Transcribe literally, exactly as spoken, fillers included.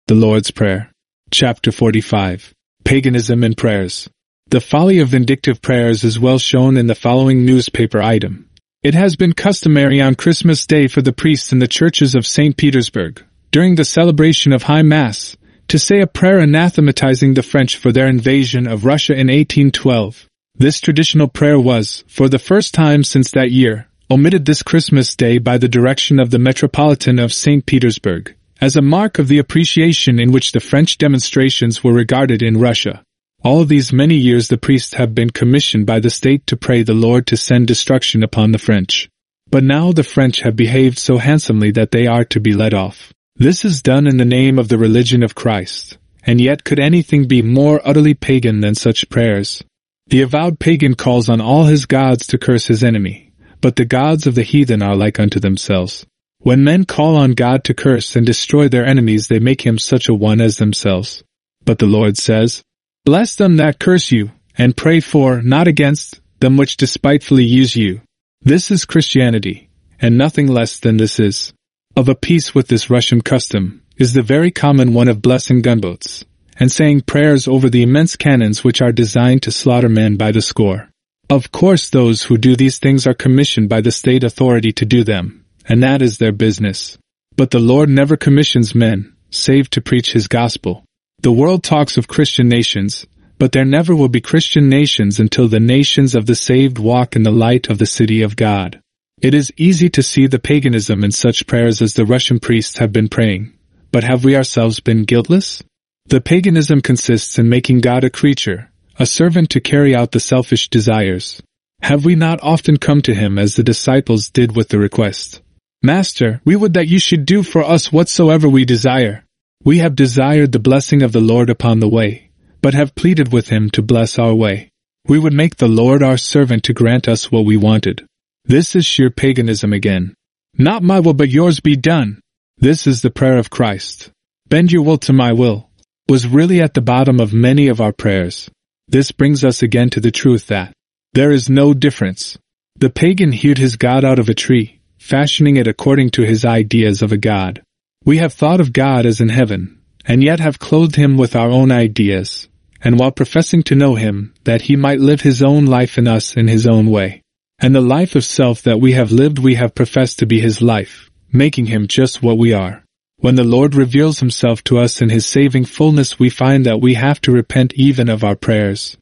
The Lord's Prayer. Chapter forty-five. Paganism and Prayers. The folly of vindictive prayers is well shown in the following newspaper item. It has been customary on Christmas Day for the priests in the churches of Saint Petersburg, during the celebration of High Mass, to say a prayer anathematizing the French for their invasion of Russia in eighteen twelve. This traditional prayer was, for the first time since that year, omitted this Christmas Day by the direction of the Metropolitan of Saint Petersburg, as a mark of the appreciation in which the French demonstrations were regarded in Russia. All these many years the priests have been commissioned by the state to pray the Lord to send destruction upon the French. But now the French have behaved so handsomely that they are to be let off. This is done in the name of the religion of Christ, and yet could anything be more utterly pagan than such prayers? The avowed pagan calls on all his gods to curse his enemy, but the gods of the heathen are like unto themselves. When men call on God to curse and destroy their enemies, they make him such a one as themselves. But the Lord says, "Bless them that curse you, and pray for, not against, them which despitefully use you." This is Christianity, and nothing less than this is. Of a piece with this Russian custom, is the very common one of blessing gunboats, and saying prayers over the immense cannons which are designed to slaughter men by the score. Of course those who do these things are commissioned by the state authority to do them, and that is their business. But the Lord never commissions men, save to preach his gospel. The world talks of Christian nations, but there never will be Christian nations until the nations of the saved walk in the light of the city of God. It is easy to see the paganism in such prayers as the Russian priests have been praying, but have we ourselves been guiltless? The paganism consists in making God a creature, a servant to carry out the selfish desires. Have we not often come to him as the disciples did with the request, "Master, we would that you should do for us whatsoever we desire"? We have desired the blessing of the Lord upon the way, but have pleaded with him to bless our way. We would make the Lord our servant to grant us what we wanted. This is sheer paganism again. "Not my will but yours be done." This is the prayer of Christ. "Bend your will to my will," was really at the bottom of many of our prayers. This brings us again to the truth that there is no difference. The pagan hewed his God out of a tree, fashioning it according to his ideas of a God. We have thought of God as in heaven, and yet have clothed him with our own ideas, and while professing to know him, that he might live his own life in us in his own way. And the life of self that we have lived we have professed to be his life, making him just what we are. When the Lord reveals himself to us in his saving fullness, we find that we have to repent even of our prayers.